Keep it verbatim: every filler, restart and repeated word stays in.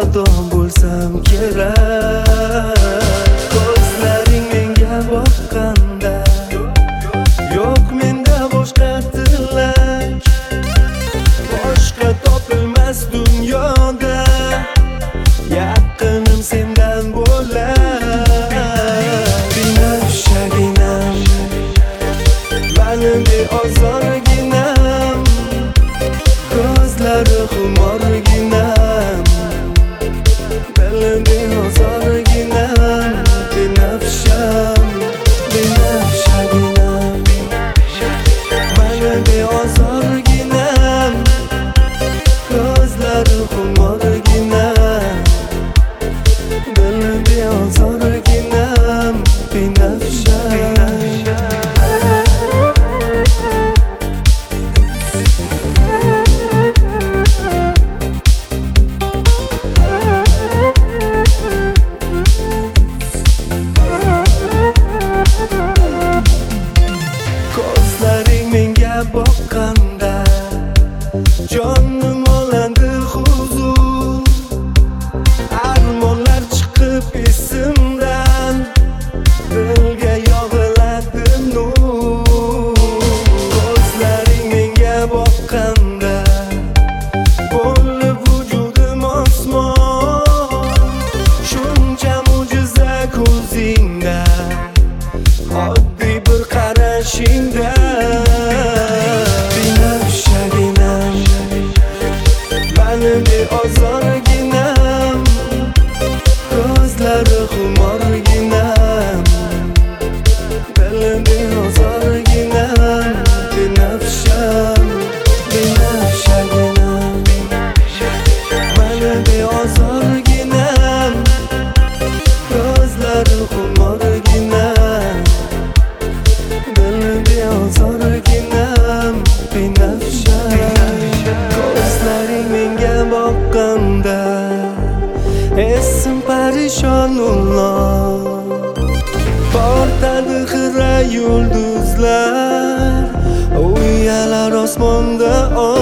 xato bo'lsam kerak. Ko'zlaring menga boqqanda yo'q menda boshqa tilak, boshqa topilmas dunyoda yaqinim sendan bo'lar. Binafshaginam, mening beozorginam, ko'zlari xumorginam, dilim beozorginam. Binafsham, binafshaginam, mening beozorginam, ko'zlari xumorginam, dilim beozorginam. Binafsham. Ko'zlaring menga boqqanda jonim olandi huzur, armonlar chiqib esimdan, dilga yog'iladi nur. Ko'zlaring menga boqqanda bo'ldi vujudim osmon, shuncha mo'jiza ko'zingda, oddiy bir qarashingda. Binafshaginam, mening beozorginam, ko'zlari xumorginam, dilim beozorginam. Binafsham, binafshaginam, mening beozorginam, ko'zlari xumorginam, dilim beozorginam. Binafsham. Ko'zlaring menga boqqanda esim parishon ulloq, portadi xira yulduzlar, uyalar osmonda